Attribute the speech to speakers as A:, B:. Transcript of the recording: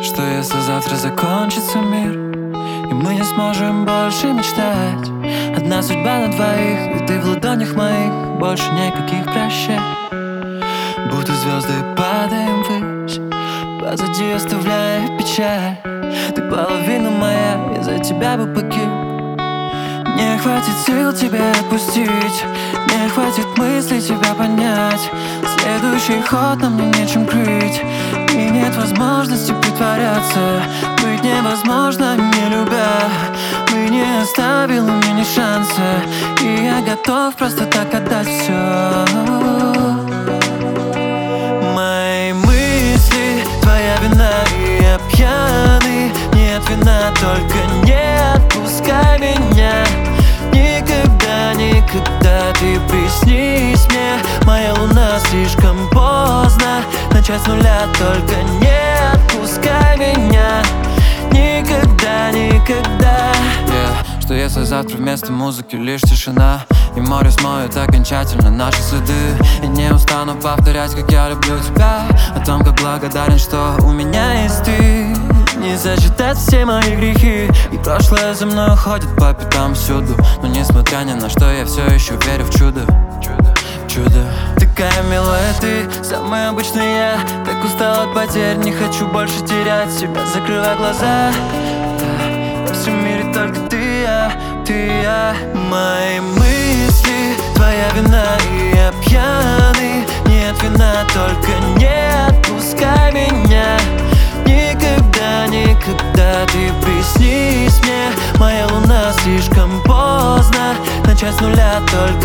A: Что если завтра закончится мир, и мы не сможем больше мечтать? Одна судьба на двоих, и ты в ладонях моих, больше никаких прощай. Будто звезды падаем ввысь, позади оставляя печаль. Ты половина моя, я за тебя бы погиб. Не хватит сил тебя отпустить, не хватит мыслей тебя понять. Следующий ход нам мне нечем крыть, и нет возможности притворяться. Быть невозможно, не любя. Ты не оставил мне ни шанса, и я готов просто так отдать все. Мои мысли, твоя вина, и я пьяный. Нет вина, только не отпускай меня. Никогда, никогда ты приснись мне. Моя луна, слишком поздно начать с нуля, только не отпускай меня. Никогда, никогда. Что если завтра вместо музыки лишь тишина, и море смоет окончательно наши следы? И не устану повторять, как я люблю тебя, о том, как благодарен, что у меня есть ты. Не зачитать все мои грехи, и прошлое за мной ходит по пятам всюду. Но несмотря ни на что, я все еще верю в чудо. Чудо. Такая милая ты, самый обычный я. Так устал от потерь, не хочу больше терять себя. Закрывай глаза, да, во всем мире только ты, я, ты, я. Мои мысли, твоя вина, и я пьяный. Нет вина, только не отпускай меня. Никогда, никогда ты приснись мне. Моя луна, слишком поздно начать с нуля, только